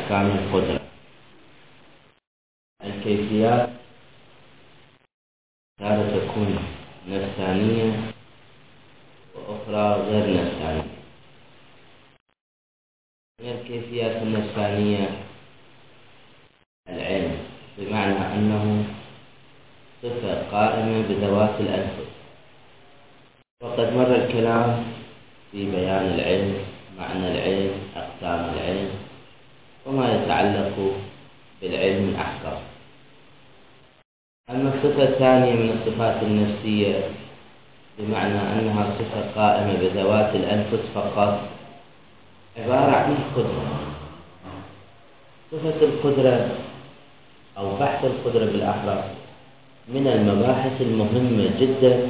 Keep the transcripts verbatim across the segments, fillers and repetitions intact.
أحكام القدرة. الكيفيات تارة تكون نفسانية وأخرى غير نفسانية. من الكيفيات النفسانية العلم، بمعنى أنه صفة قائمة بذوات الأنفس، وقد مر الكلام في بيان العلم، معنى العلم، أقسام العلم، وما يتعلق بالعلم من أحكام. أما الصفة الثانية من الصفات النفسية، بمعنى أنها صفة قائمة بذوات الأنفس فقط، عبارة عن القدرة. صفة القدرة أو بحث القدرة بالأحرى من المباحث المهمة جدا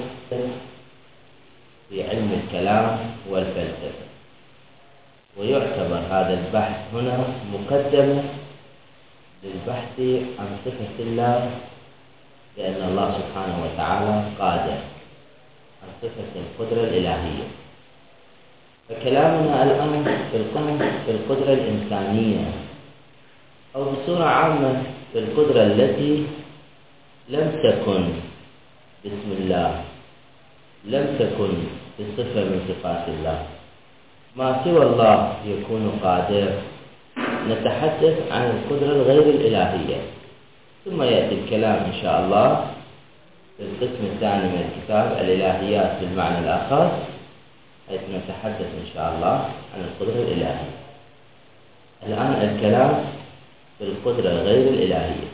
في علم الكلام والفلسفة، ويعتبر هذا البحث هنا مقدمة للبحث عن صفة الله، لأن الله سبحانه وتعالى قادر، عن صفة القدرة الإلهية. فكلامنا الآن في القدرة الإنسانية، أو بصورة عامة في القدرة التي لم تكن باسم الله، لم تكن بصفة من صفات الله، ما سوى الله يكون قادر. نتحدث عن القدرة الغير الإلهية، ثم يأتي الكلام إن شاء الله في القسم الثاني من الكتاب الإلهيات بالمعنى الآخر، حيث نتحدث إن شاء الله عن القدرة الإلهية. الآن الكلام في القدرة غير الإلهية.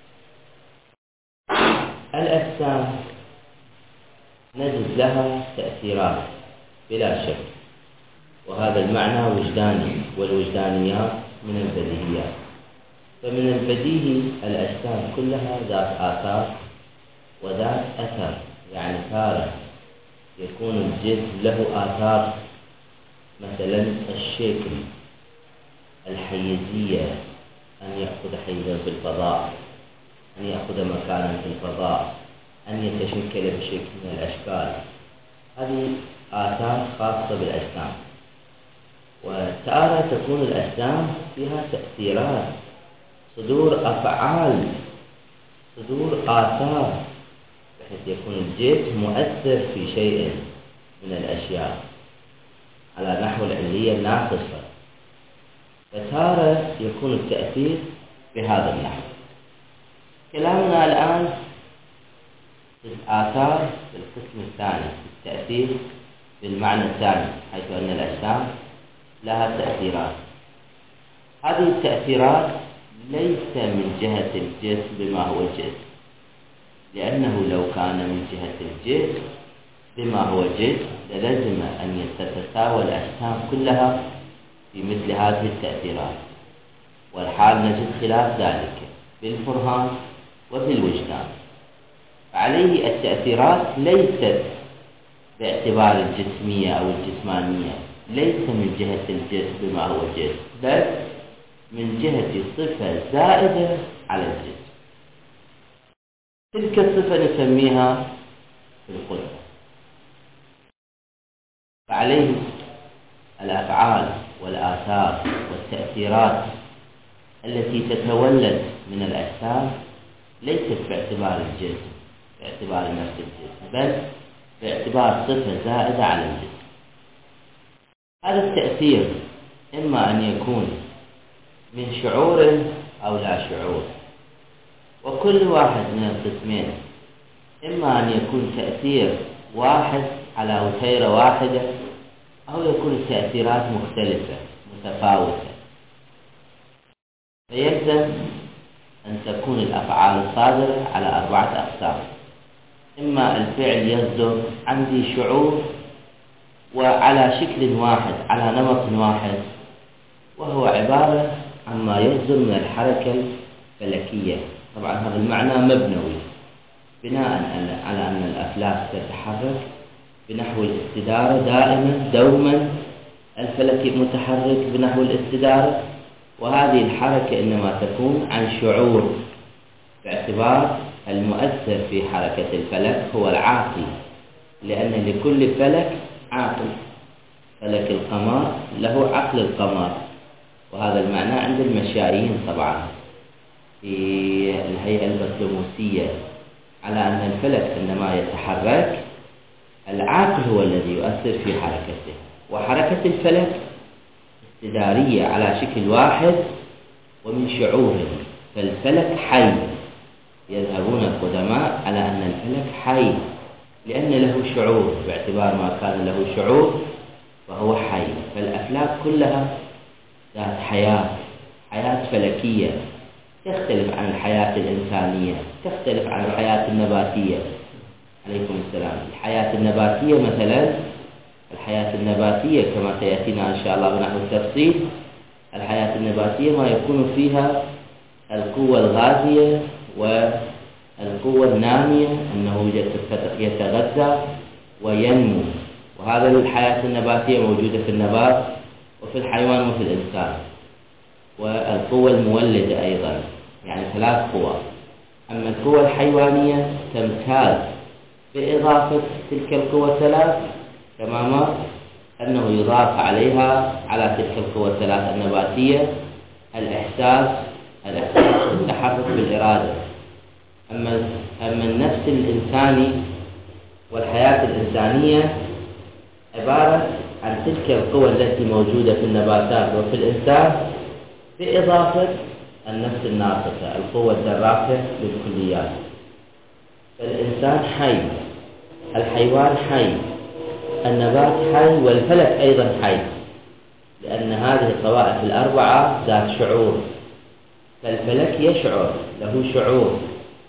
الأجسام نجد لها تأثيرات بلا شك، وهذا المعنى وجداني، والوجدانيات من البديهيات. فمن البديهي الأجسام كلها ذات آثار وذات أثر، يعني تارة يكون الجسم له آثار، مثلا الشكل، الحيزية، أن يأخذ حيزا في الفضاء، أن يأخذ مكانا في الفضاء، أن يتشكل بشكل من الأشكال. هذه آثار خاصة بالأجسام. وتارة تكون الأجسام فيها تأثيرات، صدور أفعال، صدور آثار، بحيث يكون الجسم مؤثر في شيء من الأشياء على نحو العلية الناقصة. فتارة يكون التأثير بهذا النحو. كلامنا الآن في الآثار في القسم الثاني، في التأثير بالمعنى الثاني، حيث أن الأجسام لها تأثيرات. هذه التأثيرات ليس من جهة الجسم بما هو جسم، لأنه لو كان من جهة الجسم بما هو جسم للزم أن تتساوى الأجسام كلها في مثل هذه التأثيرات، والحال نجد خلاف ذلك بالبرهان وفي الوجدان. فعليه التأثيرات ليست باعتبار الجسمية أو الجسمانية، ليس من جهة الجسم بما هو جسم، بل من جهة صفة زائدة على الجسم. تلك الصفة نسميها القدرة. فعليه الأفعال والآثار والتأثيرات التي تتولد من الأجسام ليست باعتبار الجسم، باعتبار نفس الجسم، بل باعتبار صفة زائدة على الجسم. هذا التأثير إما أن يكون من شعور أو لا شعور، وكل واحد من القسمين إما أن يكون تأثير واحد على وتيرة واحدة، أو يكون التأثيرات مختلفة متفاوتة. فيلزم أن تكون الأفعال الصادرة على أربعة أقسام. إما الفعل يصدر عندي شعور وعلى شكل واحد، على نمط واحد، وهو عبارة عما يصدر من الحركة الفلكية. طبعا هذا المعنى مبنوي بناء على أن الأفلاك تتحرك بنحو الاستدارة دائما، دوما الفلك متحرك بنحو الاستدارة، وهذه الحركة إنما تكون عن شعور، باعتبار المؤثر في حركة الفلك هو العاقل، لأن لكل فلك عاقل. فلك القمر له عقل القمر، وهذا المعنى عند المشائيين طبعا في الهيئة البطليموسية، على أن الفلك عندما يتحرك العاقل هو الذي يؤثر في حركته، وحركة الفلك استدارية على شكل واحد ومن شعوره، فالفلك حي. يذهبون القدماء على أن الفلك حي لأن له شعور، باعتبار ما كان له شعور فهو حي. فالأفلاك كلها ذات حياة، حياة فلكية تختلف عن الحياة الإنسانية، تختلف عن الحياة النباتية. عليكم السلام. الحياة النباتية مثلا، الحياة النباتية كما سيأتينا إن شاء الله بنحو التفصيل، الحياة النباتية ما يكون فيها القوة الغازية والقوة النامية، أنه يتغذى وينمو، وهذا الحياة النباتية موجودة في النبات وفي الحيوان وفي الإنسان. والقوة المولدة أيضا، يعني ثلاث قوى. أما القوة الحيوانية تمتاز بإضافة تلك القوى الثلاث، كما مر أنه يضاف عليها على تلك القوى الثلاث النباتية الإحساس، الإحساس والتحرك بالإرادة. أما أما النفس الإنساني والحياة الإنسانية عبارة عن تلك القوى التي موجودة في النباتات وفي الإنسان بإضافة النفس الناطقة، القوة الدراكة للكليات. فالإنسان حي، الحيوان حي، النبات حي، والفلك أيضا حي، لأن هذه الطوائف الأربعة ذات شعور. فالفلك يشعر، له شعور،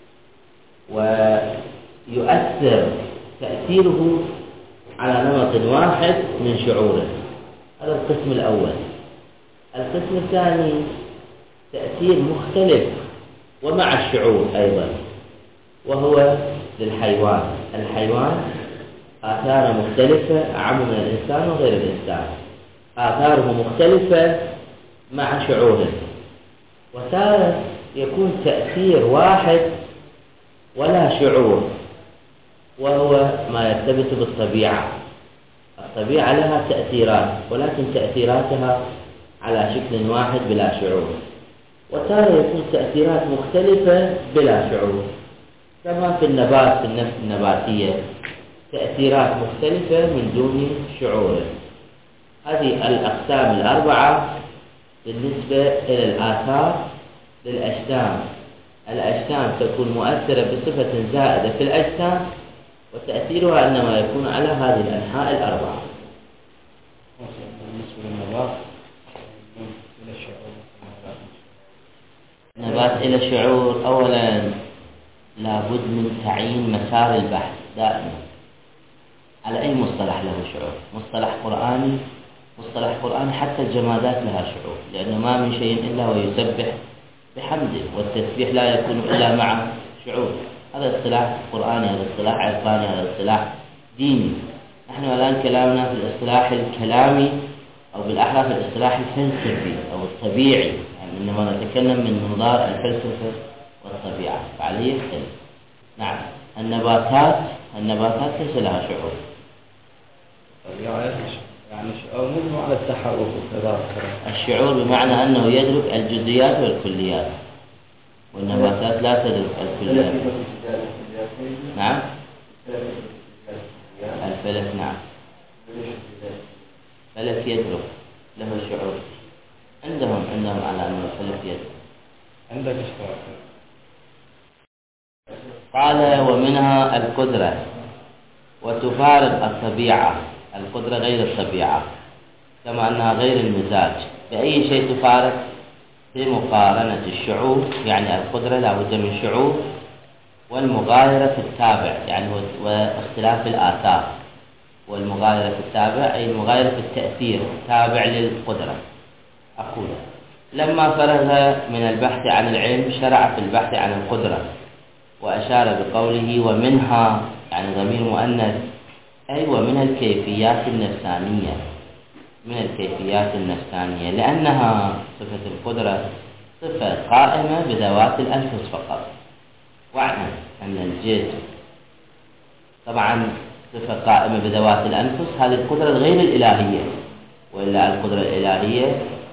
ويؤثر تأثيره على نمط واحد من شعوره. هذا القسم الأول. القسم الثاني تأثير مختلف ومع الشعور أيضا، وهو للحيوان. الحيوان آثاره مختلفة، أعم من الإنسان وغير الإنسان، آثاره مختلفة مع شعوره. وتارة يكون تأثير واحد ولا شعور، وهو ما يرتبط بالطبيعة. الطبيعة لها تأثيرات، ولكن تأثيراتها على شكل واحد بلا شعور. وتارة يكون تأثيرات مختلفة بلا شعور، كما في النبات، في النفس النباتية تأثيرات مختلفة من دون شعور. هذه الأقسام الأربعة بالنسبة إلى الآثار للأجسام. الأجسام تكون مؤثرة بصفة زائدة في الأجسام، وتأثيرها إنما يكون على هذه الأنحاء الأربعة. بالنسبة للنبات النبات إلى الشعور، أولا لابد من تعيين مسار البحث دائما على أي مصطلح له شعور. مصطلح قرآني، مصطلح قرآني حتى الجمادات لها شعور، لأنه ما من شيء إلا ويسبح بحمده، والتسبيح لا يكون إلا مع شعور. هذا اصطلاح قرآني، هذا اصطلاح عرفاني، هذا اصطلاح ديني. نحن الآن كلامنا في الاصطلاح الكلامي، أو بالأحرى في الاصطلاح الفلسفي أو الطبيعي، يعني إنما نتكلم من منظار الفلسفة والطبيعة، فعليه يختلف. نعم، النباتات النباتات ليس لها شعور. يعني شعور مو على التحرك وكذا. الشعور بمعنى أنه يدرك الجزئيات والكليات، والنباتات لا تدرك الكليات. نعم، الفلك نعم، الفلك يدرك، له شعور. عندهم عندهم على أن الفلك يدرك. عندك اشتراك. قال ومنها القدرة، وتفارق الطبيعة. القدرة غير الطبيعة، كما أنها غير المزاج. بأي شيء تفارق؟ بمقارنة الشعور، يعني القدرة لا بد من شعور، والمغايرة في التابع، يعني واختلاف الآثار. والمغايرة في التابع أي المغايرة في التأثير، تابع للقدرة. أقول لما فرغ من البحث عن العلم شرع في البحث عن القدرة، وأشار بقوله ومنها، يعني ضمير مؤنث، أي ومن الكيفيات النفسانية، من الكيفيات النفسانية، لأنها صفة القدرة صفة قائمة بذوات الأنفس فقط. واعلم أن الجسم طبعا صفة قائمة بذوات الأنفس، هذه القدرة غير الإلهية، وإلا القدرة الإلهية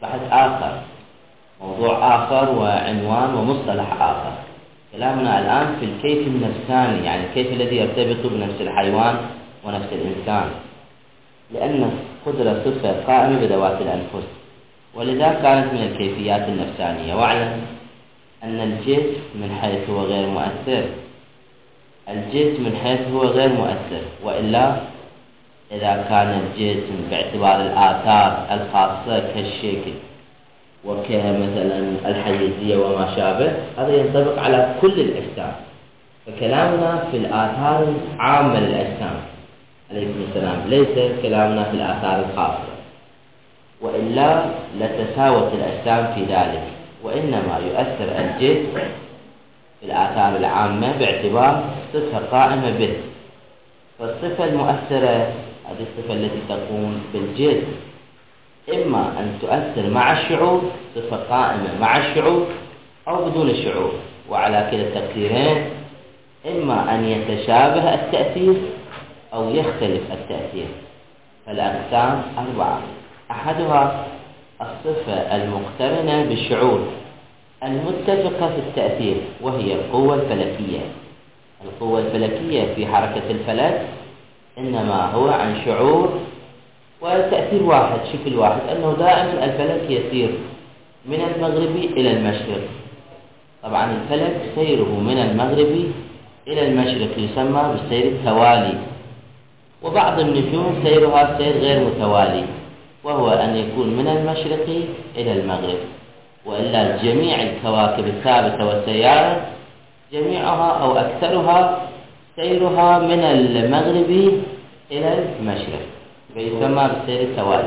بحث آخر، موضوع آخر وعنوان ومصطلح آخر. كلامنا الآن في الكيف النفساني، يعني الكيف الذي يرتبط بنفس الحيوان ونفس الإنسان، لأن القدرة صفة قائمة بذوات الأنفس، ولذا كانت من الكيفيات النفسانية. واعلم أن الجسم من حيث هو غير مؤثر، الجسم من حيث هو غير مؤثر، وإلا إذا كان الجسم باعتبار الآثار الخاصة كالشكل وكمثلا الحيزية وما شابه، هذا ينطبق على كل الأجسام. فكلامنا في الآثار العامة للأجسام عليكم السلام، ليس كلامنا في الآثار الخاصة، وإلا لتساوت الأجسام في ذلك، وإنما يؤثر الجسم في الآثار العامة باعتبار صفة قائمة به. فالصفة المؤثرة هذه الصفة التي تقوم بالجسم إما أن تؤثر مع الشعور، صفة قائمة مع الشعور، أو بدون الشعور، وعلى كلا التقديرين إما أن يتشابه التأثير أو يختلف التأثير. فالأقسام أربعة، أحدها الصفة المقترنة بالشعور المتفقة في التأثير، وهي القوة الفلكية. القوة الفلكية في حركة الفلك إنما هو عن شعور وتأثير واحد، شكل واحد، أنه دائما الفلك يسير من المغرب إلى المشرق. طبعا الفلك سيره من المغرب إلى المشرق يسمى بالسير التوالي، وبعض النجوم سيرها سير غير متوالي، وهو أن يكون من المشرق إلى المغرب. وإلا جميع الكواكب الثابتة والسيارة جميعها أو أكثرها سيرها من المغرب إلى المشرق، فيسمى بالسير التوالي.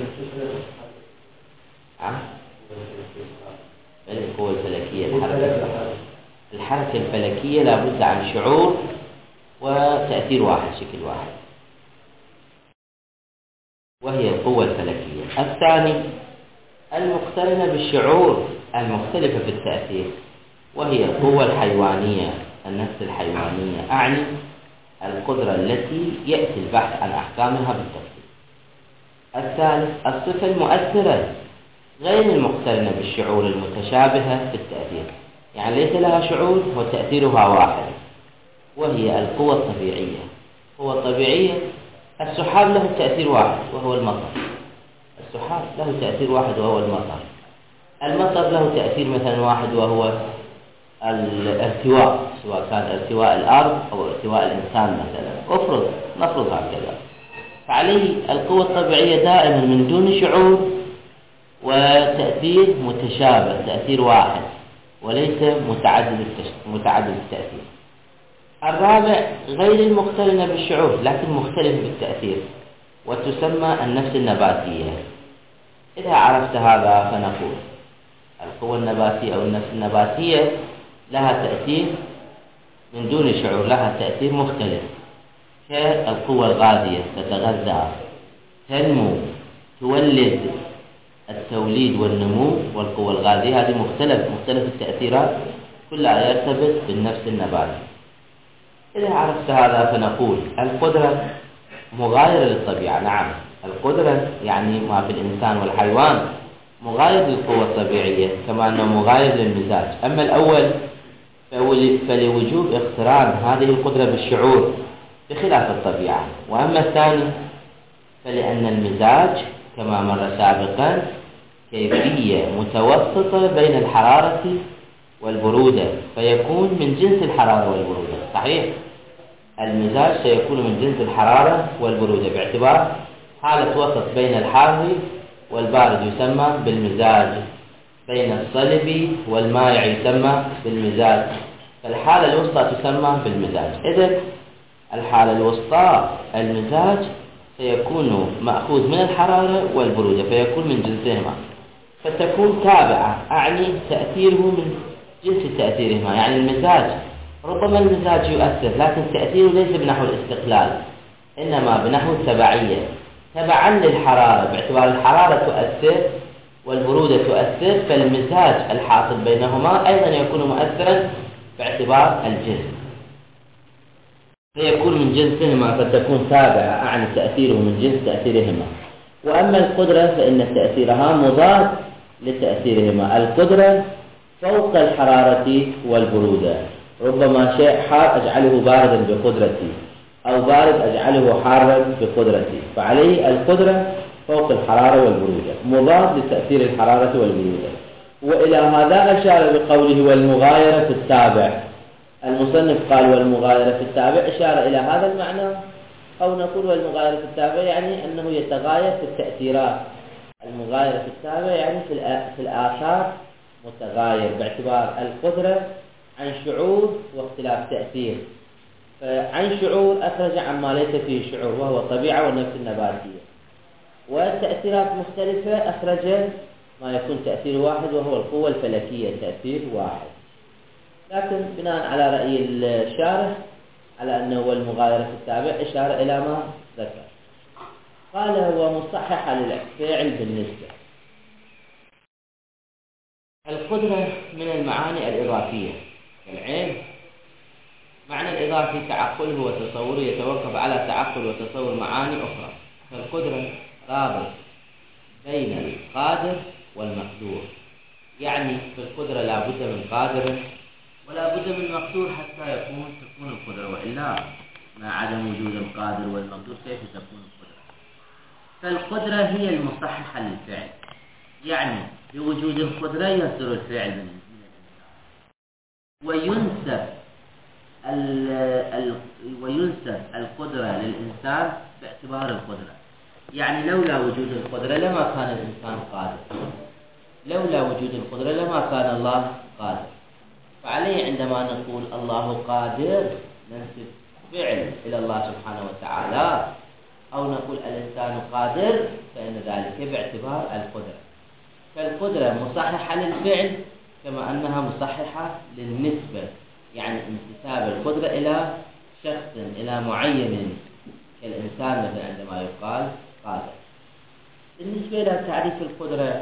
القوة الفلكية، الحركة الحركة الفلكية لابد عن شعور وتأثير واحد، شكل واحد، وهي القوة الفلكية. الثاني المقترنة بالشعور المختلفة في التأثير، وهي القوة الحيوانية، النفس الحيوانية، أعني القدرة التي يأتي البحث عن أحكامها بالتفصيل. الثالث الصفة المؤثرة غير المقترنة بالشعور المتشابهة في التأثير، يعني ليس لها شعور وتأثيرها واحد، وهي القوة الطبيعية. القوة الطبيعية السحاب له تأثير واحد وهو المطر، السحاب له تأثير واحد وهو المطر. المطر له تأثير مثلا واحد وهو الارتواء، سواء كان ارتواء الأرض أو ارتواء الإنسان مثلا، افرض نفرض هكذا. فعليه القوة الطبيعية دائما من دون شعور وتأثير متشابه، تأثير واحد وليس متعدد متعدد التأثير. الرابع غير المقترنة بالشعور لكن مختلفة بالتأثير، وتسمى النفس النباتية. إذا عرفت هذا فنقول القوة النباتية أو النفس النباتية لها تأثير من دون شعور، لها تأثير مختلف، كالقوة الغذائية، تتغذى، تنمو، تولد، التوليد والنمو. والقوة الغذائية هذه مختلف مختلف التأثيرات، كلها يرتبط بالنفس النباتي. إذا عرفت هذا فنقول القدرة مغايرة للطبيعة. نعم، القدرة يعني ما في الإنسان والحيوان مغاير للقوة الطبيعية، كما أنه مغاير للمزاج. أما الأول فلوجوب اقتران هذه القدرة بالشعور بخلاف الطبيعة، وأما الثاني فلأن المزاج كما مر سابقا كيفية متوسطة بين الحرارة والبرودة، فيكون من جنس الحرارة والبرودة. صحيح، المزاج سيكون من جنس الحرارة والبرودة باعتبار حالة وسط بين الحار والبارد يسمى بالمزاج، بين الصلب والمائع يسمى بالمزاج، فالحالة الوسطى تسمى بالمزاج. إذن الحالة الوسطى المزاج سيكون مأخوذ من الحرارة والبرودة، فيكون من جنسهما، فتكون تابعة، أعني تأثيره من جنس تأثيرهما. يعني المزاج ربما المزاج يؤثر لكن تأثيره ليس بنحو الاستقلال، إنما بنحو التبعية، تبعا للحرارة، باعتبار الحرارة تؤثر والبرودة تؤثر، فالمزاج الحاصل بينهما أيضا يكون مؤثرا باعتبار الجنس، فيكون من جنسهما، فتكون تابعة، أعني تأثيره من جنس تأثيرهما. وأما القدرة فإن تأثيرها مضاد لتأثيرهما. القدرة فوق الحرارة والبرودة، ربما شيء حار أجعله باردا بقدرتي، أو بارد أجعله حارا بقدرتي، فعليه القدرة فوق الحرارة والبرودة، مضاد لتأثير الحرارة والبرودة. وإلى هذا أشار بقوله والمغايرة في التابع. المصنف قال والمغايرة في التابع، إشارة إلى هذا المعنى، أو نقول والمغايرة في التابع يعني أنه يتغاير في التأثيرات. المغايرة في التابع يعني في الآثار متغاير، باعتبار القدرة عن شعور واختلاف تأثير. فعن شعور أخرج عما ليس فيه شعور وهو الطبيعة والنفس النباتية، والتأثيرات مختلفة أخرج ما يكون تأثير واحد وهو القوة الفلكية، تأثير واحد. لكن بناء على رأي الشارح على أنه هو المغايرة في التابع، إشارة إلى ما ذكر. قال هو مصحح للفعل بالنسبة. القدرة من المعاني الإضافية كالعين. معنى الإضافي تعقله وتصوره يتوقف على تعقل وتصور معاني أخرى. فالقدرة رابط بين القادر والمقدور، يعني في القدرة لا بد من قادر ولا بد من مقدور حتى يكون تكون القدرة، وإلا مع عدم وجود القادر والمقدور كيف تكون القدرة؟ فالقدرة هي المصححة للفعل، يعني بوجود القدرة يصدر الفعل من الإنسان، وينسب ال ال وينسب القدرة للإنسان باعتبار القدرة. يعني لولا وجود القدرة لما كان الإنسان قادر، لولا وجود القدرة لما كان الله قادر. فعليه عندما نقول الله قادر ننسب فعل إلى الله سبحانه وتعالى، أو نقول الإنسان قادر، فإن ذلك باعتبار القدرة. فالقدرة مصححة للفعل كما أنها مصححة للنسبة، يعني انتساب القدرة إلى شخص إلى معين كالإنسان مثلا عندما يقال قادر. بالنسبة إلى تعريف القدرة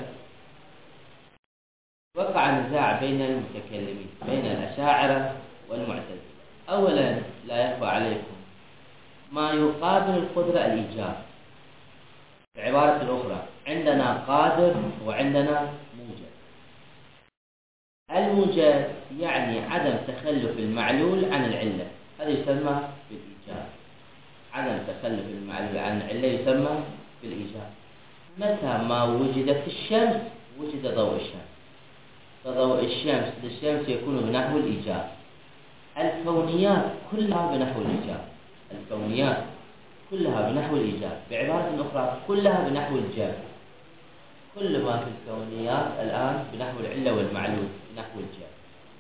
وقع نزاع بين المتكلمين بين الأشاعرة والمعتزلة. أولا لا يخفى عليكم ما يقابل القدرة الإيجاب. بعبارة أخرى عندنا قادر وعندنا موجب. الموجب يعني عدم تخلف المعلول عن العلة، هذا يسمى بالإيجاب. عدم تخلف المعلول عن العلة يسمى بالإيجاب. متى ما وجدت الشمس وجد ضوء الشمس، فضوء الشمس للشمس يكون بنحو الإيجاب. الكونيات كلها بنحو الإيجاب، الكونيات كلها بنحو الإيجاب. بعبارة أخرى كلها بنحو الجاب. كل ما في الكونيات الآن بنحو العلة والمعلول بنحو الجاب.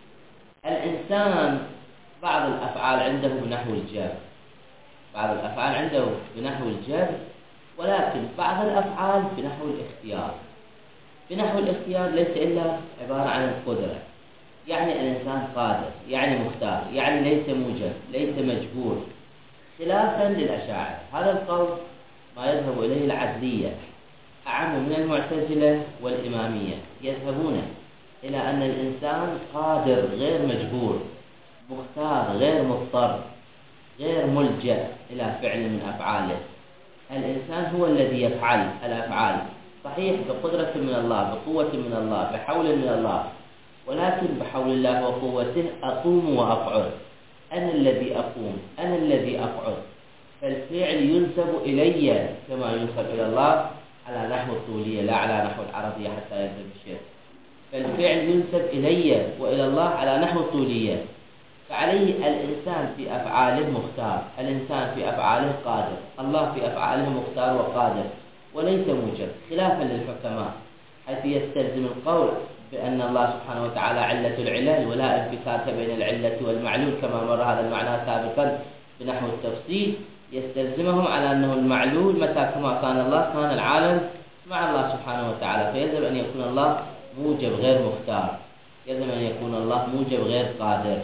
الإنسان بعض الأفعال عنده بنحو الجاب، بعض الأفعال عنده بنحو الجاب، ولكن بعض الأفعال بنحو الاختيار. بنحو الاختيار ليس إلا عبارة عن القدرة، يعني الإنسان قادر، يعني مختار، يعني ليس موجب، ليس مجبور، خلافا للأشاعرة. هذا القول ما يذهب إليه العدلية أعم من المعتزلة والإمامية، يذهبون إلى أن الإنسان قادر غير مجبور، مختار غير مضطر، غير ملجأ إلى فعل من أفعاله. الإنسان هو الذي يفعل الأفعال، صحيح بقدرة من الله، بقوة من الله، بحول من الله، ولكن بحول الله وقوته أقوم وأقعد. أنا الذي أقوم، أنا الذي أقعد. فالفعل ينسب إلي كما ينسب إلى الله على نحو الطولية لا على نحو العربية حتى يذهب الشيء. فالفعل ينسب إلي وإلى الله على نحو الطولية. فعليه الإنسان في أفعاله مختار، الإنسان في أفعاله قادر، الله في أفعاله مختار وقادر وليس موجب، خلافا للحكماء حيث يستلزم القول بأن الله سبحانه وتعالى علة العلل ولا انفكاك بين العلة والمعلول كما مر هذا المعنى سابقا بنحو التفصيل. يستلزمهم على أنه المعلول متى كما كان الله كان العالم مع الله سبحانه وتعالى، فيجب أن يكون الله موجب غير مختار، يجب أن يكون الله موجب غير قادر.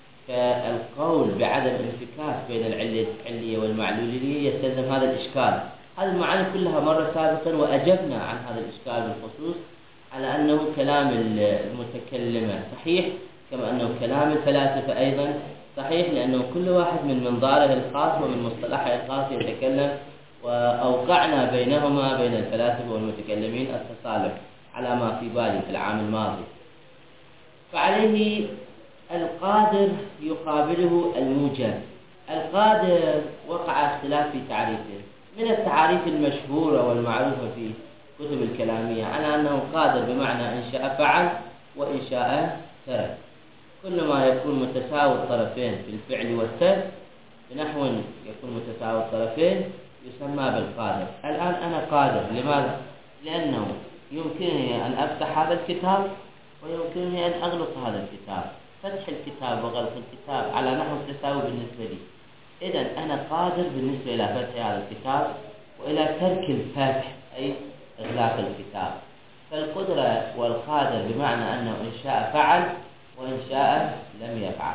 فالقول بعدم انفكاك بين العلية والمعلولية يستلزم هذا الإشكال. هذه المعاني كلها مرة سابقا وأجبنا عن هذا الإشكال بالخصوص على أنه كلام المتكلمة صحيح، كما أنه كلام الفلاسفة أيضا صحيح، لأنه كل واحد من منظاره الخاص ومن مصطلحه الخاص يتكلم وأوقعنا بينهما بين الفلاسفة والمتكلمين التصالح على ما في بالي في العام الماضي. فعليه القادر يقابله الموجب. القادر وقع اختلاف في تعريفه. من التعاريف المشهورة والمعروفة في كتب الكلامية على أنه قادر بمعنى إن شاء فعل وإن شاء ترك. كل ما يكون متساوي الطرفين في الفعل والترك بنحو يكون متساوي الطرفين يسمى بالقادر. الآن أنا قادر، لماذا؟ لأنه يمكنني أن أفتح هذا الكتاب ويمكنني أن أغلق هذا الكتاب. فتح الكتاب وغلق الكتاب على نحو التساوي بالنسبة لي. إذن أنا قادر بالنسبة إلى فتح هذا الكتاب وإلى ترك الفتح أي إغلاق الكتاب. فالقدرة والقادر بمعنى أنه إن شاء فعل وإن شاء لم يفعل.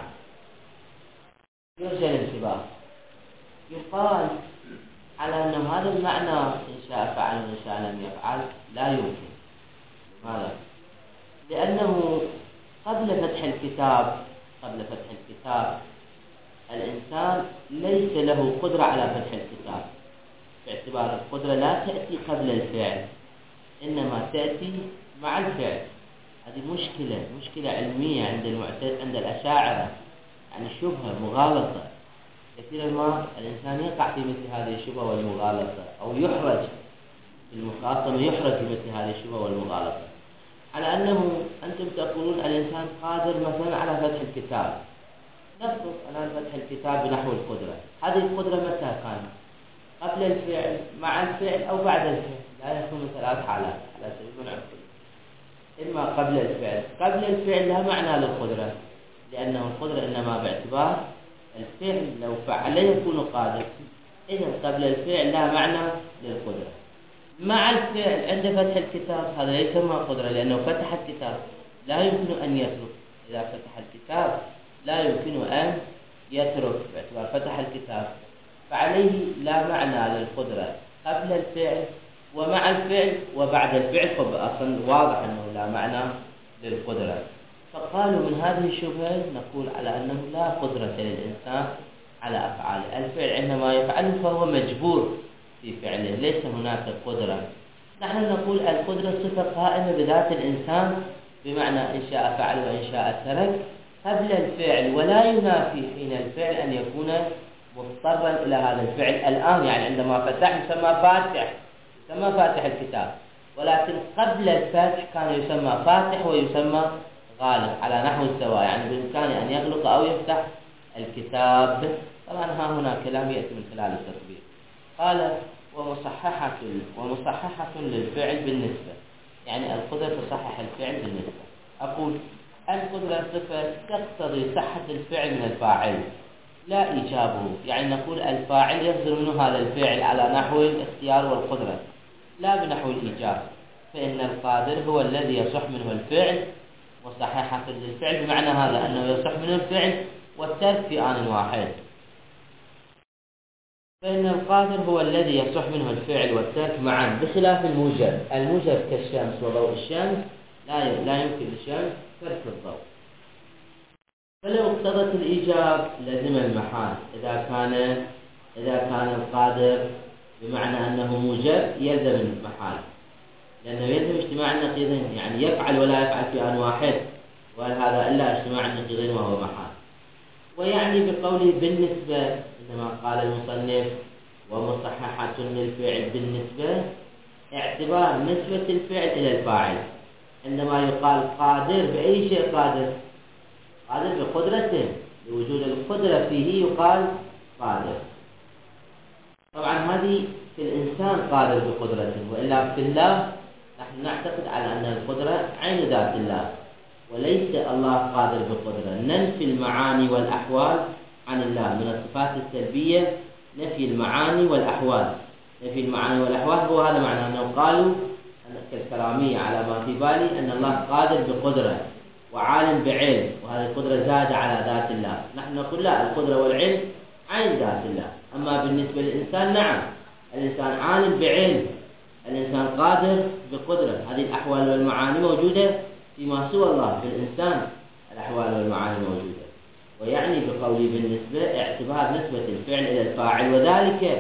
يرجى الانتباه. يقال على أن هذا المعنى إن شاء فعل وإن شاء لم يفعل لا يمكن. لماذا؟ لأنه قبل فتح الكتاب قبل فتح الكتاب الإنسان ليس له قدرة على فتح الكتاب، باعتبار القدرة لا تأتي قبل الفعل إنما تأتي مع الفعل. هذه مشكلة مشكلة علمية عند المعتزلة عند الأشاعرة، يعني شبهة مغالطة. كثيرا ما الإنسان يقع في مثل هذه الشبهة والمغالطة أو يحرج في المخاطبة، يحرج في مثل هذه الشبهة والمغالطة على أنه أنتم تقولون الإنسان قادر مثلا على فتح الكتاب. نفرض الآن فتح الكتاب بنحو القدرة. هذه القدرة متى كانت؟ قبل الفعل مع الفعل أو بعد الفعل؟ لا يكون ثلاث حالات على سبيل منع القدرة. إما قبل الفعل. قبل الفعل لا معنى للقدرة لأنه القدرة إنما باعتبار الفعل، لو فعل يكون قادر. إذا قبل الفعل لا معنى للقدرة. مع الفعل عند فتح الكتاب هذا ليس ما قدرة لأنه فتح الكتاب، لا يمكن أن يترك. إذا فتح الكتاب لا يمكن أن يترك باعتبار فتح الكتاب، فعليه لا معنى للقدرة قبل الفعل ومع الفعل وبعد الفعل، فأصلا واضح أنه لا معنى للقدرة. فقالوا من هذه الشبهة نقول على أنه لا قدرة للإنسان على أفعاله. الفعل عندما يفعله فهو مجبور في فعله، ليس هناك قدرة. نحن نقول القدرة صفة قائمة بذات الإنسان بمعنى إن شاء فعل وإن شاء ترك قبل الفعل، ولا ينافي حين الفعل أن يكون مضطرا إلى هذا الفعل. الآن يعني عندما فتح يسمى فاتح، يسمى فاتح الكتاب، ولكن قبل الفتح كان يسمى فاتح ويسمى غالق على نحو السواء، يعني بإمكانه أن يغلق أو يفتح الكتاب. طبعا ها هنا كلام يأتي من خلال التطبيق. قال ومصححة ومصححة للفعل بالنسبة، يعني القدرة تصحح الفعل بالنسبة. أقول القدرة صفة تقتضي صحة الفعل من الفاعل لا إيجابه، يعني نقول الفاعل يصدر منه هذا الفعل على نحو الاختيار والقدرة لا بنحو الإيجاب. فإن القادر هو الذي يصح منه الفعل وصححة للفعل، بمعنى هذا أنه يصح منه الفعل والترك في آن واحد. فإن القادر هو الذي يصح منه الفعل والترك معا، بخلاف الموجب. الموجب كالشمس وضوء الشمس لا لا يمكن للشمس ترك الضوء. فلو اقتضت الإيجاب لزم المحال. إذا كان إذا كان القادر بمعنى أنه موجب يلزم المحال، لأنه يلزم اجتماع النقيضين، يعني يفعل ولا يفعل في آن واحد، وهل هذا إلا اجتماع النقيضين وهو محال. ويعني بقوله بالنسبة عندما قال المصنف ومصححة للفعل بالنسبة اعتبار نسبة الفعل إلى الفاعل. عندما يقال قادر بأي شيء قادر؟ قادر بقدرته، لوجود القدرة فيه يقال قادر. طبعا هذه في الإنسان قادر بقدرته، وإلا في الله نحن نعتقد على أن القدرة عين ذات الله، وليس الله قادر بقدرة. ننفي المعاني والأحوال عن الله. من الصفات السلبية نفي المعاني والأحوال. نفي المعاني والأحوال هو هذا معنى أنه قالوا كالكرامية على ما في بالي أن الله قادر بقدرة وعالم بعلم، وهذه القدرة زادة على ذات الله. نحن نقول لا، القدرة والعلم عين ذات الله. أما بالنسبة للإنسان نعم، الإنسان عالم بعلم، الإنسان قادر بقدرة. هذه الأحوال والمعاني موجودة فيما سوى الله. في الإنسان الأحوال والمعاني موجودة. ويعني بقولي بالنسبة اعتبار نسبة الفعل إلى الفاعل، وذلك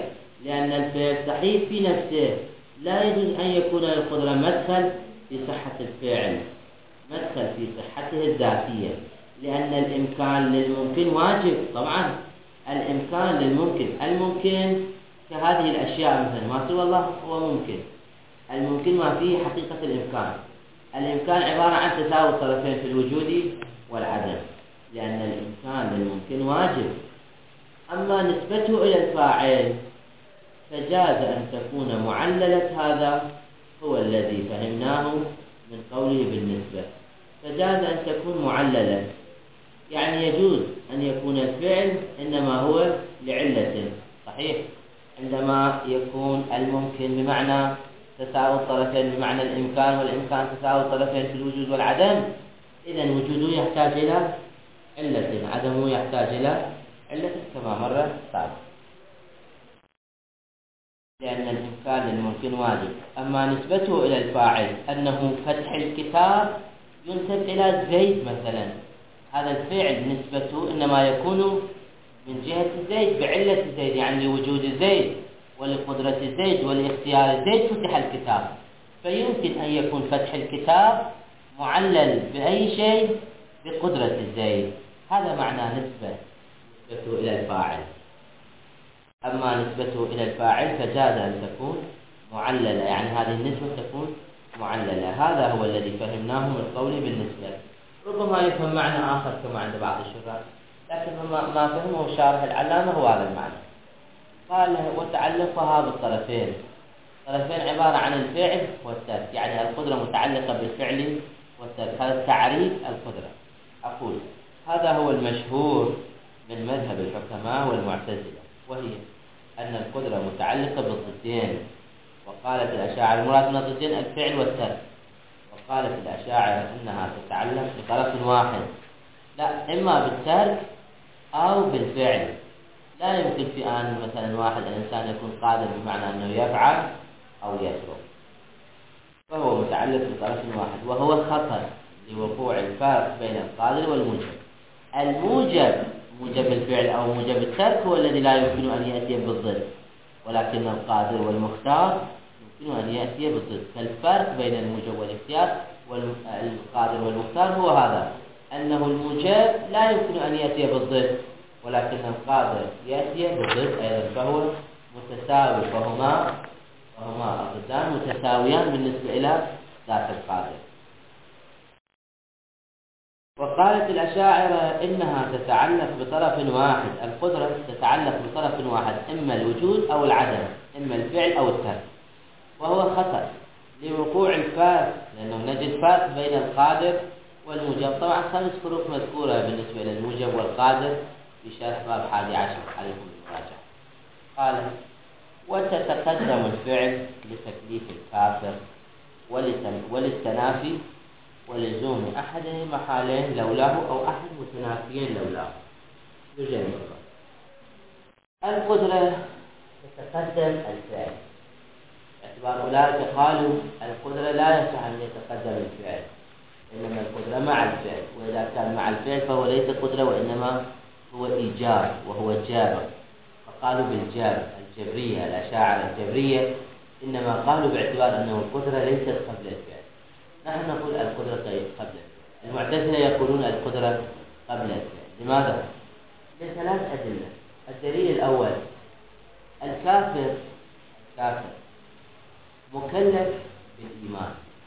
لأن الفعل صحيح في نفسه، لا يجوز أن يكون للقدرة مدخل في صحة الفعل، مدخل في صحته الذاتية، لأن الإمكان للممكن واجب. طبعا الإمكان للممكن، الممكن كهذه الأشياء مثلا ما سوى الله هو ممكن، الممكن ما فيه حقيقة الإمكان. الإمكان عبارة عن تساوي الطرفين في الوجود والعدم، لأن الإمكان للممكن واجب. أما نسبته إلى الفاعل فجاز أن تكون معللة، هذا هو الذي فهمناه من قوله بالنسبة، فجاز أن تكون معللة، يعني يجوز أن يكون الفعل إنما هو لعلة. صحيح عندما يكون الممكن بمعنى تساوي الطرفين بمعنى الإمكان، والإمكان تساوي الطرفين في الوجود والعدم، إذن وجوده يحتاج إلى علة، عدمه يحتاج إلى علة كما مر سابقا، لأن الإمكان للممكن واجب. أما نسبته إلى الفاعل أنه فتح الكتاب ينسب إلى زيد مثلا، هذا الفعل نسبته إنما يكون من جهة زيد بعلة زيد، يعني لوجود زيد ولقدرة زيد ولاختيار زيد فتح الكتاب، فيمكن أن يكون فتح الكتاب معلل بأي شيء بقدرة زيد، هذا معنى نسبة نسبته إلى الفاعل. أما نسبته إلى الفاعل فجاز أن تكون معللة، يعني هذه النسبة تكون معللة، هذا هو الذي فهمناه من قوله بالنسبة. ربما يفهم معنى آخر كما عند بعض الشراح، لكن ما فهمه شارح العلامة هو هذا المعنى. قال وتعلقها بالطرفين، الطرفين عبارة عن الفعل والترك، يعني القدرة متعلقة بالفعل والترك، هذا تعريف القدرة. أقول هذا هو المشهور من مذهب الحكماء والمعتزلة، وهي أن القدرة متعلقة بالضدين، وقالت الأشاعرة المراد من الضدين الفعل والترك، وقالت الأشاعرة أنها تتعلق بطرف واحد، لا إما بالترك أو بالفعل. لا يمكن في آن مثلا واحد الإنسان يكون قادر بمعنى أنه يفعل أو يترك، فهو متعلق بطرف واحد، وهو خطر لوقوع الفرق بين القادر والموجب. الموجب موجب الفعل أو موجب الترك هو الذي لا يمكن أن يأتي بالضد، ولكن القادر والمختار يمكن أن يأتي بالضد. فالفرق بين الموجب والاختيار والقادر والمختار هو هذا، أنه الموجب لا يمكن أن يأتي بالضد، ولكن القادر يأتي بالضد أيضا، فهو متساوي، فهما فهما الضدان متساويان بالنسبة إلى ذات القادر. وقالت الأشاعرة إنها تتعلق بطرف واحد، القدرة تتعلق بطرف واحد، إما الوجود أو العدم، إما الفعل أو الترك، وهو خطأ لوقوع الفارق، لأنه نجد فرق بين القادر والموجب. طبعا خمس فروق مذكورة بالنسبة للموجب والقادر في شرح باب حادي عشر، عليكم المراجعة. قال وتتقدم الفعل لتكليف الكافر وللتنافي ولزوم أحدهما حالين لولاه أو أحد متنافيين لولاه. بجانب القدرة تتقدم الفعل، باعتبار أولئك قالوا القدرة لا يصح أن يتقدم الفعل، إنما القدرة مع الفعل، وإذا كان مع الفعل فهو ليس قدرة وإنما هو إيجاب وهو جابر، فقالوا بالجابر. الجبرية الأشاعرة الجبرية إنما قالوا باعتبار أنه القدرة ليست قبل الفعل، نحن نقول القدرة قبل الفعل. المعتزلة يقولون القدرة قبل الفعل. لماذا؟ لثلاث أدلة. الدليل الأول الكافر الكافر مكلف بالإيمان،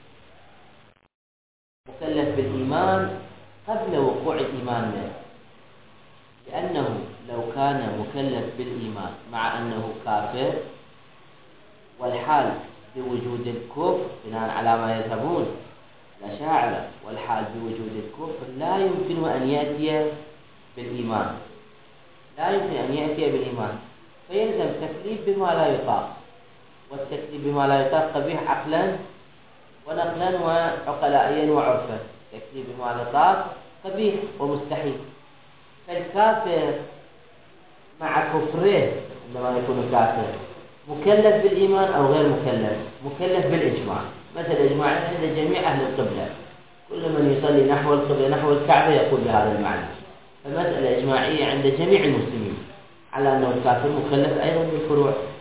مكلف بالإيمان قبل وقوع الإيمان منه، لأنه لو كان مكلف بالإيمان مع أنه كافر والحال بوجود الكفر بناء على ما يذهبون الأشاعرة، والحال بوجود الكفر لا يمكن أن يأتي بالإيمان، لا يمكن أن يأتي بالإيمان، فيلزم تكليف بما لا يطاق، والتكليف بما لا يطاق قبيح عقلا ونقلا وعقلائيا وعرفا. التكليف بما لا يطاق قبيح ومستحيل. فالكافر مع كفره عندما يكون كافر مكلف بالإيمان أو غير مكلف؟ مكلف بالإجماع. مثل الإجماع عند جميع أهل القبلة، كل من يصلي نحو القبلة نحو الكعبة يقول بهذا المعنى، فمسألة إجماعية عند جميع المسلمين على أنه الكافر مكلف أيضا بالفروع،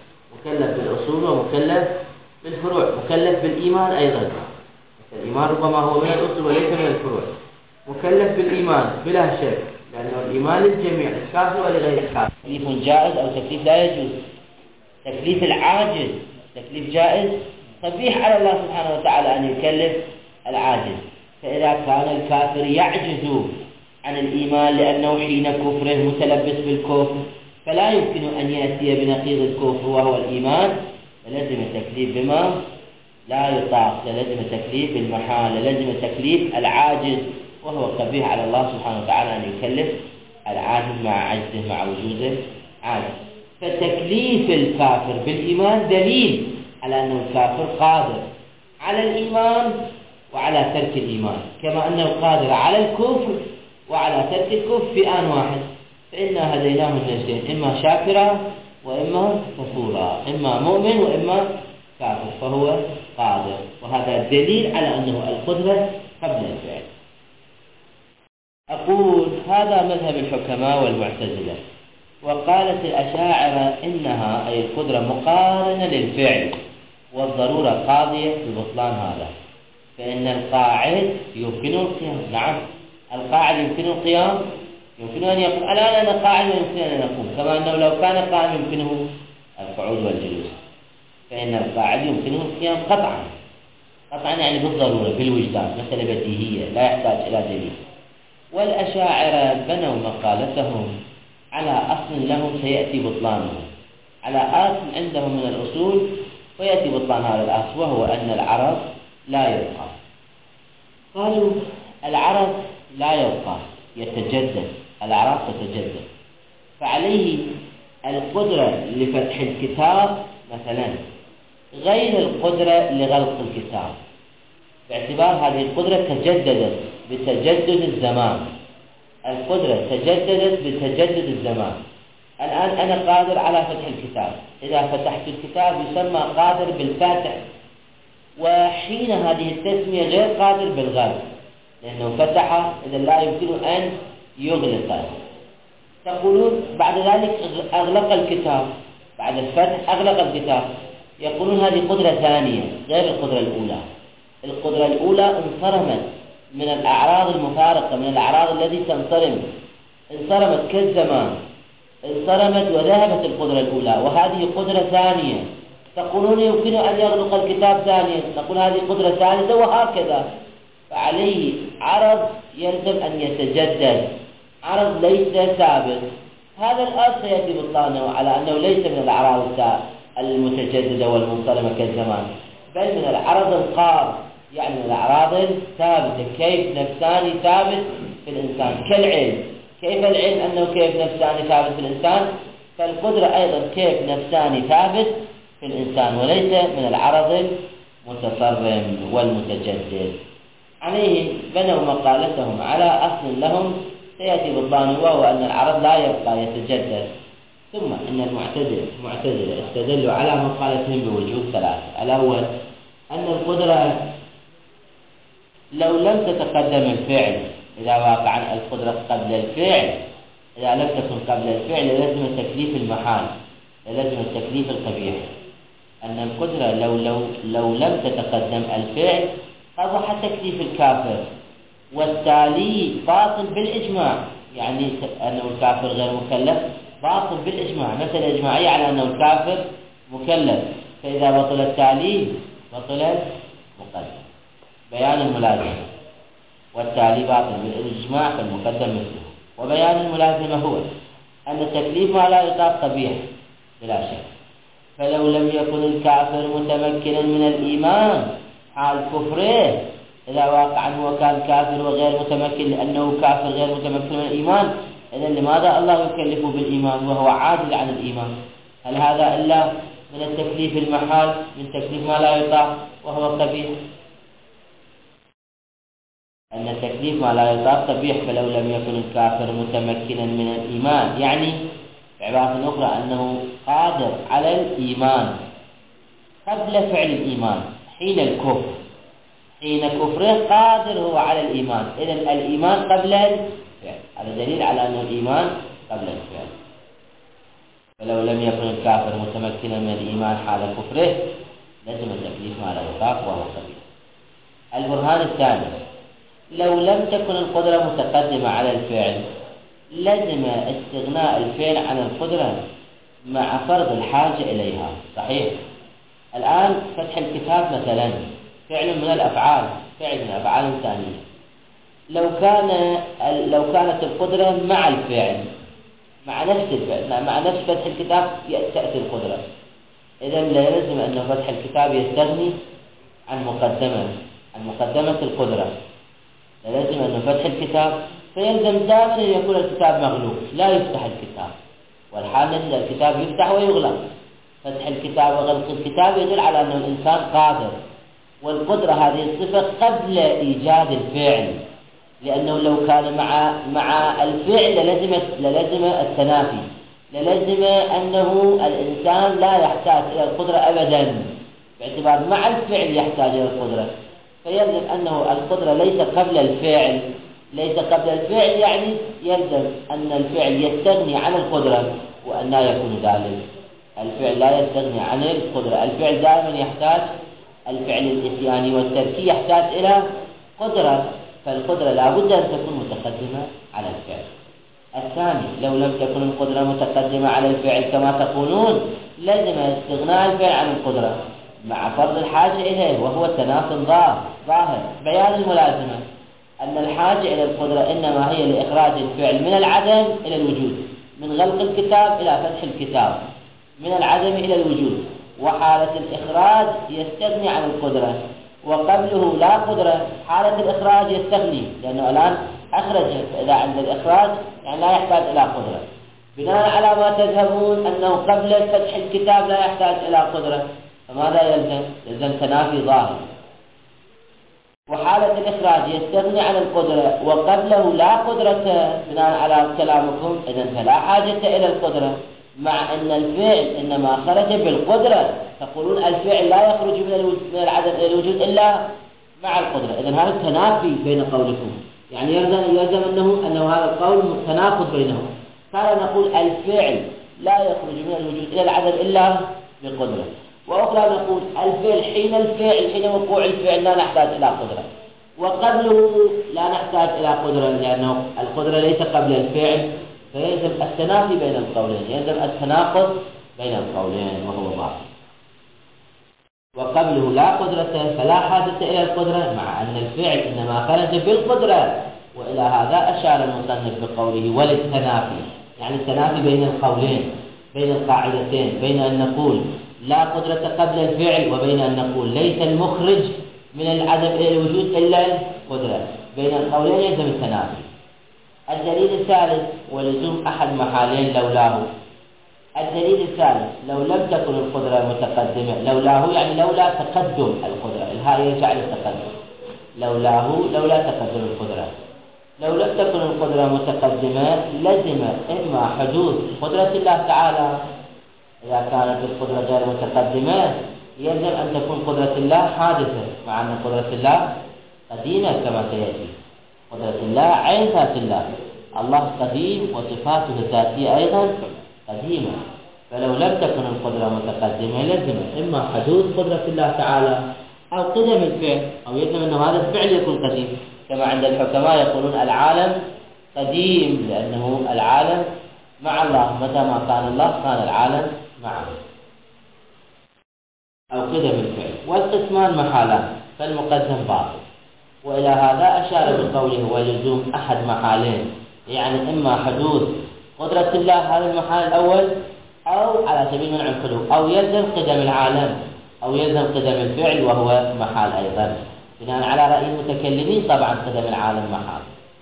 مكلف بالأصول ومكلف بالفروع، مكلف بالإيمان أيضا. الإيمان ربما هو من الأصول وليس من الفروع. مكلف بالإيمان بلا شك، لأنه الإيمان للجميع، للكافر ولغير الكافر. تكليف جائز أو تكليف لا يجوز. تكليف العاجز تكليف جائز، قبيح على الله سبحانه وتعالى أن يكلف العاجز. فإذا كان الكافر يعجز عن الإيمان لأنه حين كفره متلبس بالكفر، فلا يمكن أن يأتي بنقيض الكفر وهو الإيمان، فلازم التكليف بما لا يطاق، لازم التكليف بالمحال، لازم التكليف العاجز، وهو قبيح على الله سبحانه وتعالى أن يكلف العاجز مع عجزه مع وجوده عاجز. فتكليف الكافر بالإيمان دليل على أن الكافر قادر على الإيمان وعلى ترك الإيمان، كما أنه قادر على الكفر وعلى ترك الكفر في آن واحد. فإنا هديناه النجدين، إما شاكرا وإما كفورا، إما مؤمن وإما كافر، فهو قادر. وهذا دليل على أنه القدرة قبل الفعل. أقول هذا مذهب الحكماء والمعتزلة. وقالت الأشاعرة إنها أي القدرة مقارنة للفعل، والضرورة قاضية ببطلان هذا، فإن القاعد يمكنه القيام. نعم، القاعد يمكنه القيام، يمكنه أن يقول الآن أنا قاعد ويمكن أن أقوم، كما أنه لو كان قائم يمكنه القعود والجلوس. فإن القاعد يمكنه القيام قطعا قطعا، يعني بالضرورة بالوجدان، مسألة بديهية لا يحتاج إلى دليل. والأشاعرة بنوا مقالتهم على أصل لهم سيأتي بطلانه، على أصل عندهم من الأصول ويأتي بطلان هذا الأصل، وهو أن العرض لا يبقى. قالوا العرض لا يبقى، يتجدد، الأعراض تتجدد، فعليه القدرة لفتح الكتاب مثلا غير القدرة لغلق الكتاب، باعتبار هذه القدرة تجددت بتجدد الزمان. القدرة تجددت بتجدد الزمان. الآن أنا قادر على فتح الكتاب، إذا فتحت الكتاب يسمى قادر بالفاتح، وحين هذه التسمية غير قادر بالغلق، لأنه فتح إذا لا يمكن أن يغلق. تقولون بعد ذلك أغلق الكتاب، بعد الفتح أغلق الكتاب، يقولون هذه قدرة ثانية غير القدرة الأولى. القدرة الأولى انصرمت من الأعراض المفارقة، من الأعراض التي تنصرم، انصرمت كالزمان، انصرمت وذهبت القدرة الأولى، وهذه قدرة ثانية. تقولون يمكن أن يغلق الكتاب ثانيا، نقول هذه قدرة ثالثة، وهكذا. فعليه عرض يلزم أن يتجدد، عرض ليس ثابت. هذا الأصل سيأتي بطلانه على أنه ليس من الأعراض المتجددة والمنصرمة كالزمان، بل من العرض القار، يعني من الأعراض الثابتة. كيف نفساني ثابت في الإنسان كالعلم، كيف العلم أنه كيف نفساني ثابت في الإنسان، فالقدرة أيضا كيف نفساني ثابت في الإنسان، وليس من العرض المتصرم والمتجدد. عليه بنوا مقالتهم على أصل لهم سيأتي بطلانه، وهو أن العرض لا يبقى يتجدد. ثم إن المعتزلة المعتزلة استدلوا على مقالتهم بوجوه ثلاثة. الأول أن القدرة لو لم تتقدم الفعل، إذا واقع القدرة قبل الفعل، إذا لم تكن قبل الفعل لازم التكليف المحال، لازم التكليف القبيح. أن القدرة لو لو لو لم تتقدم الفعل أصبح تكليف الكافر، والتالي باطل بالإجماع، يعني أنه الكافر غير مكلف باطل بالإجماع، مسألة إجماعية على أنه الكافر مكلف. فإذا بطل التالي بطل المقدم، بيان الملازمة، والتالي باطل بالإجماع فالمقدم مثله. وبيان الملازمة هو أن تكليف ما لا يطاق قبيح بلا شك. فلو لم يكن الكافر متمكنا من الإيمان حال كفره، إذا واقعا هو كان كافر وغير متمكن لأنه كافر غير متمكن من الإيمان، إذن لماذا الله يكلفه بالإيمان وهو عاجز عن الإيمان؟ هل هذا إلا من التكليف المحال، من تكليف ما لا يطاق وهو قبيح؟ أن التكليف ما لا يطاق قبيح. فلو لم يكن الكافر متمكنا من الإيمان، يعني بعبارة أخرى أنه قادر على الإيمان قبل فعل الإيمان، حين الكفر، حين كفره قادر هو على الإيمان، إذن الإيمان قبل الفعل. هذا دليل على أن الإيمان قبل الفعل. فلو لم يكن الكافر متمكنا من الإيمان حال كفره لزم التكليف مع الإطلاق وهو كبير. البرهان الثاني: لو لم تكن القدرة متقدمة على الفعل لزم استغناء الفعل عن القدرة مع فرض الحاجة إليها. صحيح، الآن فتح الكتاب مثلا فعل من الأفعال، فعل من الأفعال الإنسانية، لو كان لو كانت القدرة مع الفعل، مع نفس الفعل، مع نفس فتح الكتاب تأتي القدرة، إذا لا يلزم أن فتح الكتاب يستغني عن مقدمة عن مقدمة القدرة، لا يلزم أن فتح الكتاب، فيلزم دائما أن يكون الكتاب مغلوق لا يفتح الكتاب، والحال نجد الكتاب يفتح ويغلق. فتح الكتاب وغلق الكتاب يدل على أن الإنسان قادر، والقدرة هذه الصفة قبل إيجاد الفعل، لأنه لو كان مع مع الفعل للزم للزم التنافي، للزم أنه الإنسان لا يحتاج إلى القدرة أبدا، باعتبار مع الفعل يحتاج إلى القدرة، فيلزم أنه القدرة ليس قبل الفعل، ليس قبل الفعل يعني يلزم أن الفعل يستغني عن القدرة، وأن لا يكون ذلك. الفعل لا يستغني عن القدرة، الفعل دائما يحتاج، الفعل الإتياني والتركي يحتاج إلى قدرة، فالقدرة لا بد أن تكون متقدمة على الفعل. الثاني: لو لم تكن القدرة متقدمة على الفعل كما تقولون لازم استغناء الفعل عن القدرة مع فرض الحاجة إليه، وهو تناف ظاهر. بيان الملازمة أن الحاجة إلى القدرة إنما هي لإخراج الفعل من العدم إلى الوجود، من غلق الكتاب إلى فتح الكتاب، من العدم إلى الوجود، وحالة الإخراج يستغني عن القدرة، وقبله لا قدرة، حالة الإخراج يستغني لأنه الآن أخرج، فإذا عند الإخراج يعني لا يحتاج إلى قدرة. بناء على ما تذهبون أنه قبل فتح الكتاب لا يحتاج إلى قدرة، فماذا يلزم؟ يلزم تنافي ظاهر. وحالة الإخراج يستغني عن القدرة وقبله لا قدرة، بناء على كلامكم إذن فلا حاجة إلى القدرة، مع أن الفعل إنما خرج بالقدرة، تقولون الفعل لا يخرج من العدم إلى الوجود إلا مع القدرة، إذن هذا التنافي بين قولكم، يعني يلزم يلزم أنه أنه هذا القول تناقض بينهم. كان نقول الفعل لا يخرج من الوجود إلى العدم إلا بقدرة، وأخرى نقول الفعل حين الفعل حين وقوع الفعل لا نحتاج إلى قدرة، وقبله لا نحتاج إلى قدرة لأنه القدرة ليس قبل الفعل، فيلزم التنافي بين القولين، يلزم التناقض بين القولين وهو باطل. وقبله لا قدرة فلا حاجة إلى القدرة، مع أن الفعل إنما خرج بالقدرة، وإلى هذا أشار المصنف بقوله وللتنافي، يعني التنافي بين القولين، بين القاعدتين، بين أن نقول لا قدرة قبل الفعل وبين أن نقول ليس المخرج من العدم إلى الوجود إلا القدرة، بين القولين يلزم التنافي. الدليل الثالث: ولزوم أحد محالين لولاه. الدليل الثالث: لو لم تكن القدرة متقدمة، لولاه يعني لولا تقدم القدرة، الهاء يرجع للتقدم، لولاه لولا تقدم القدرة، لو لم تكن القدرة متقدمة لزم إما حدوث قدرة الله تعالى، إذا كانت القدرة غير متقدمة يلزم أن تكون قدرة الله حادثة، مع أن قدرة الله قديمة كما سيأتي. قدرة الله عين ذات الله، الله قديم وصفاته الذاتية أيضا قديمة، فلو لم تكن القدرة متقدمة لزم إما حدوث قدرة الله تعالى أو قدم الفعل، أو يلزم أن هذا الفعل يكون قديم، كما عند الحكماء يقولون العالم قديم لأنه العالم مع الله، متى ما كان الله كان العالم معه، أو قدم الفعل. والقسمان محالان، فالمقدم باطل. وإلى هذا أشار بقوله ولزوم أحد محالين، يعني إما حدوث قدرة الله هذا المحال الأول، أو على سبيل منع الخلو، أو يلزم قدم العالم، أو يلزم قدم الفعل وهو محال أيضا، بناء على رأي المتكلمين طبعا قدم العالم محال.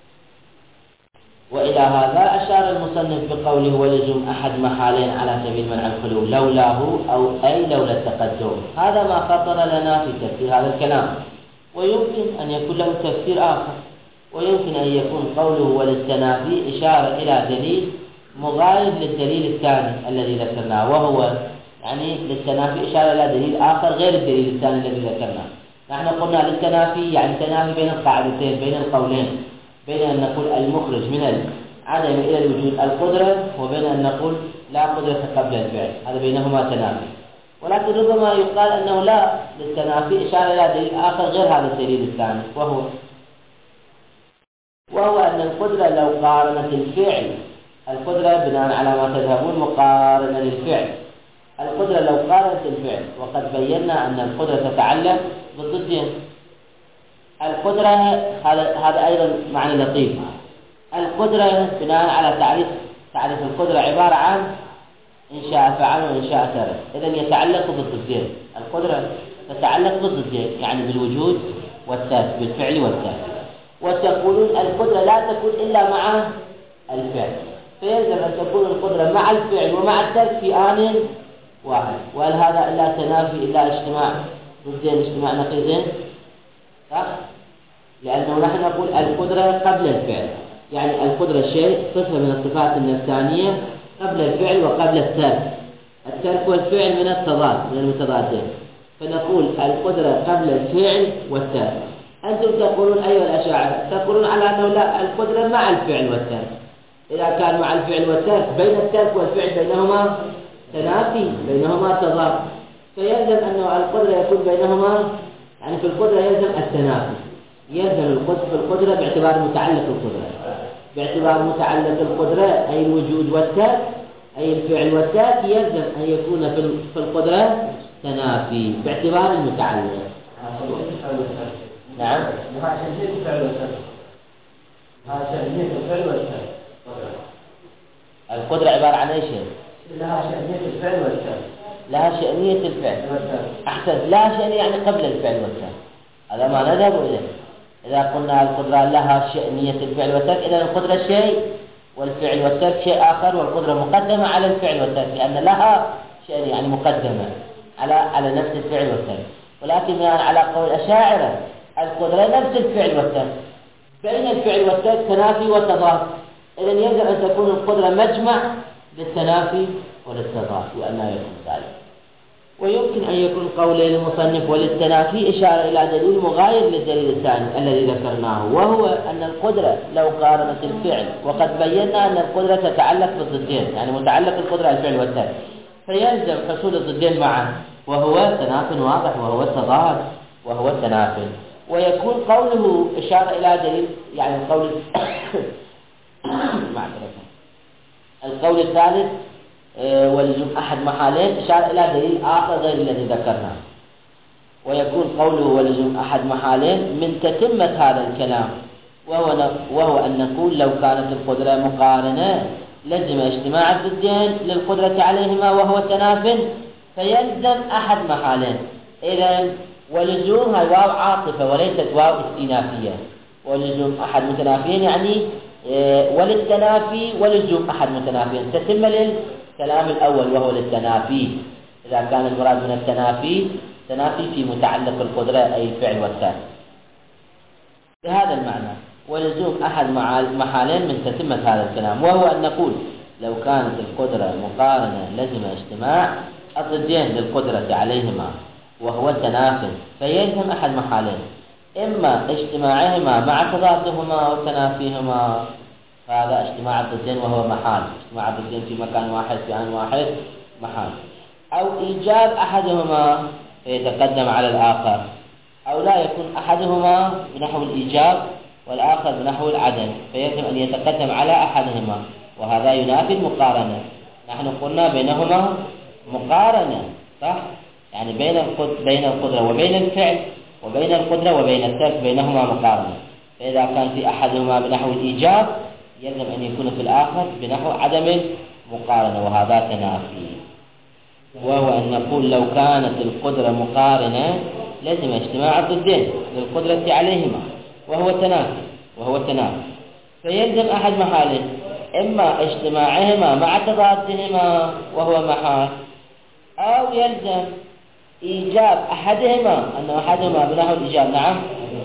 وإلى هذا أشار المصنف بقوله ولزوم أحد محالين على سبيل منع الخلو، لولاه أو أي لولا التقدم. هذا ما خطر لنا في تفسير هذا الكلام، ويمكن أن يكون له تفسير آخر، ويمكن أن يكون قوله وللتنافي إشارة إلى دليل مغاير للدليل الثاني الذي ذكرناه، وهو يعني للتنافي إشارة إلى دليل آخر غير الدليل الثاني الذي ذكرناه. نحن قلنا للتنافي يعني تنافي بين القاعدتين، بين القولين، بين أن نقول المخرج من عدم إلى الوجود القدرة، وبين أن نقول لا قدرة قبل الفعل، هذا بينهما تنافي. ولكن ربما يقال أنه لا للتنافي إشارة إلى دليل آخر غير هذا الدليل الثاني، وهو وهو أن القدرة لو قارنت الفعل، القدرة بناء على ما تذهبون مقارنة للفعل، القدرة لو قارنت الفعل، وقد بينا أن القدرة تتعلق بالضدين. القدرة هذا هذا أيضا معنى لطيف. القدرة بناء على تعريف تعريف القدرة عبارة عن إن شاء فعل وإن شاء ترك، إذن يتعلق بالضدين. القدرة تتعلق بالضدين، يعني بالوجود والترك، بالفعل والترك. وتقولون القدرة لا تكون إلا مع الفعل، فيلزم أن تكون القدرة مع الفعل ومع الترك في آن واحد. وهل هذا إلا تنافي إلا اجتماع ضدين، اجتماع نقيضين؟ صح؟ لأنه نحن نقول القدرة قبل الفعل، يعني القدرة شيء صفة من الصفات النفسانية قبل الفعل وقبل الترك. الترك والفعل من التضاد، من المتضادين، فنقول القدرة قبل الفعل والترك. أنتم تقولون أيها الأشاعرة تقولون على أنه لا، القدرة مع الفعل والترك. إذا كان مع الفعل والترك بين الترك والفعل بينهما تنافي، بينهما تضاد، فيلزم أنه القدرة يكون بينهما، يعني في القدرة يلزم التنافي، يلزم القدرة في القدرة باعتبار متعلق القدرة، باعتبار متعلق القدرة أي الوجود والترك أي الفعل والترك، يلزم أن يكون في القدرة تنافي باعتبار المتعلق. نعم. لها شأنية الفعل والترك. لها شأنية الفعل والترك. القدرة عبارة عن أي شيء؟ لها شأنية الفعل والترك. لها شأنية الفعل والترك. أحسن، لها شأنية يعني قبل الفعل والترك، هذا ما نذهب إليه. إذا قلنا القدرة لها شأنية الفعل والترك، إذا القدرة شيء والفعل والترك شيء آخر، والقدرة مقدمة على الفعل والترك، لأن لها شأن يعني مقدمة على على نفس الفعل والترك. ولكن بناء على قول الأشاعرة القدرة نفس الفعل والترك، بين الفعل والترك تنافي وتضاد، إذا يجب أن تكون القدرة مجمع للتنافي وللتضاد، وأنها يكون ذلك. ويمكن أن يكون قول المصنف وللتنافي إشارة إلى دليل مغاير للدليل الثاني الذي ذكرناه، وهو أن القدرة لو قارنت الفعل، وقد بينا أن القدرة تتعلق بالضدين، يعني متعلق القدرة الفعل والترك، فيلزم حصول الضدين معا، وهو تناف واضح، وهو التضاد، وهو التنافي. ويكون قوله إشارة إلى دليل، يعني القول القول الثالث ولزوم أحد محالين إشارة إلى دليل آخر غير الذي ذكرناه. ويكون قوله ولزوم أحد محالين من تتمة هذا الكلام، وهو, وهو أن نقول لو كانت القدرة مقارنة لزم اجتماع الضدين للقدرة عليهما وهو تناف، فيلزم أحد محالين. إذن ولزوم هاي واو عاطفة وليست واو استئنافية، ولزوم أحد متنافين يعني وللتنافي ولزوم أحد متنافين، تتم للكلام الأول وهو للتنافي، إذا كان المراد من التنافي تنافي في متعلق القدرة أي الفعل والترك. بهذا المعنى ولزوم أحد محالين من تتمة هذا الكلام، وهو أن نقول لو كانت القدرة مقارنة لزم اجتماع الضدين للقدرة عليهما وهو التناف، فيلزم أحد محالين، إما اجتماعهما مع تضادهما وتنافيهما، هذا اجتماع الضدين وهو محال، اجتماع الضدين في مكان واحد في آن واحد محال، أو إيجاب أحدهما فيتقدم على الآخر، أو لا يكون أحدهما بنحو الإيجاب والآخر بنحو العدم، فيجب أن يتقدم على أحدهما، وهذا ينافي المقارنة. نحن قلنا بينهما مقارنة، صح؟ يعني بين القدرة بين القدرة وبين الفعل، وبين القدرة وبين الترك بينهما مقارنة، فإذا كان في أحدهما بنحو الإيجاب يجب أن يكون في الآخر بنحو عدم المقارنة، وهذا تنافي. وهو أن نقول لو كانت القدرة مقارنة لازم اجتماع الضدين للقدرة عليهما وهو تنافي وهو تنافي فيلزم أحد محالين، إما اجتماعهما مع تضادهما وهو محال، أو يلزم إيجاب أحدهما أن أحدهما بنحو الإيجاب. نعم،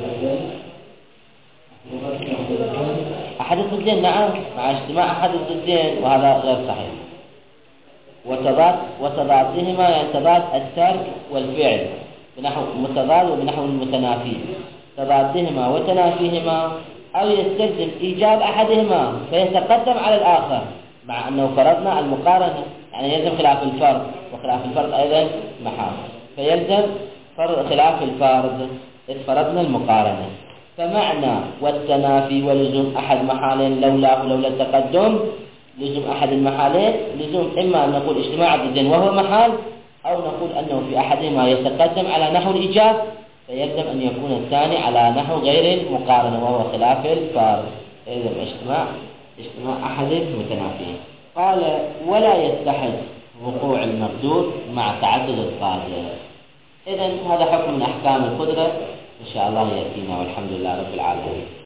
أحد الضدين، نعم، مع اجتماع أحد الضدين، وهذا غير صحيح. وتضاد وتضادهما يعني تضاد الترك والفعل بنحو متضاد وبنحو المتنافي، تضادهما وتنافيهما أو يستلزم إيجاب أحدهما فيتقدم على الآخر، مع أنه فرضنا المقارنة، يعني يلزم خلاف الفرض، وخلاف الفرض أيضا محال، فيلزم خلاف الفرض إذ فرضنا المقارنة. فمعنى والتنافي ولزوم أحد محالين لولاه لولا التقدم، لزوم أحد المحالين لزوم إما أن نقول اجتماع الضدين وهو محال، أو نقول أنه في أحدهما يتقدم على نحو الإيجاب فيلزم أن يكون الثاني على نحو غير المقارنة وهو خلاف الفارق، يلزم اجتماع اجتماع أحد المتنافيين. قال ولا يتحد وقوع المردود مع تعدد القادر. إذن هذا حكم من أحكام القدرة إن شاء الله يأتينا، والحمد لله رب العالمين.